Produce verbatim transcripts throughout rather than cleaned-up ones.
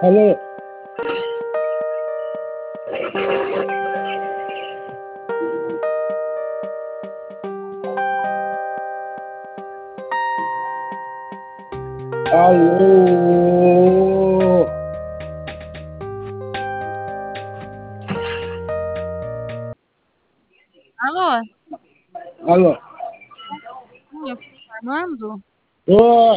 Alô? Alô? Alô? Alô? Sim, eu sou o Armando. Oi?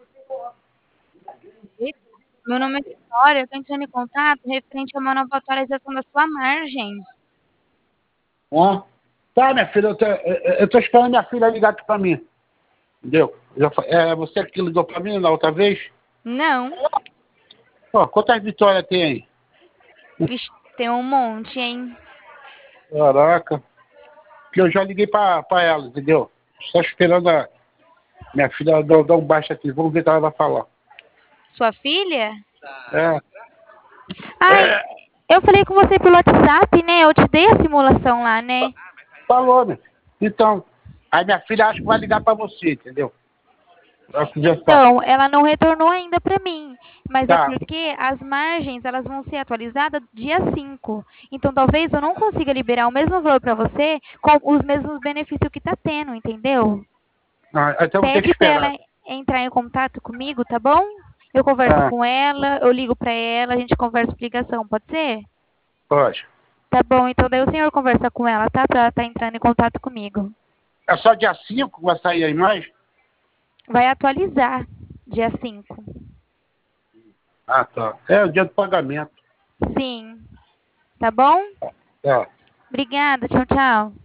Meu nome é Vitória, eu tô entrando em contato referente a uma nova atualização da sua margem. Hã? Tá, minha filha, eu tô, eu, eu tô esperando minha filha ligar aqui pra mim. Entendeu? Já fa- É você que ligou pra mim na outra vez? Não, Pô, quantas vitórias tem aí? vixe, tem um monte, hein? Caraca. Que eu já liguei pra, pra ela, entendeu? Só esperando a minha filha dar, dar um baixo aqui. Vamos ver o que ela vai falar. Sua filha? É. Ai, eu falei com você pelo WhatsApp, né? Eu te dei a simulação lá, né? Falou, né? Então, aí minha filha acha que vai ligar pra você, entendeu? Pra conversar. Então, ela não retornou ainda para mim, mas é Tá. porque as margens, elas vão ser atualizadas dia cinco. Então, talvez eu não consiga liberar o mesmo valor para você com os mesmos benefícios que tá tendo, entendeu? Ah, então eu vou ter que Pede para esperar. ela entrar em contato comigo, tá bom? Eu converso Ah, com ela, eu ligo para ela, a gente conversa por ligação, pode ser? pode. Tá bom, então daí o senhor conversa com ela, tá? Pra ela tá entrando em contato comigo. É só dia cinco que vai sair a imagem? Vai atualizar dia cinco. Ah, tá. É o dia do pagamento. Sim. Tá bom? Tá. Obrigada, tchau, tchau.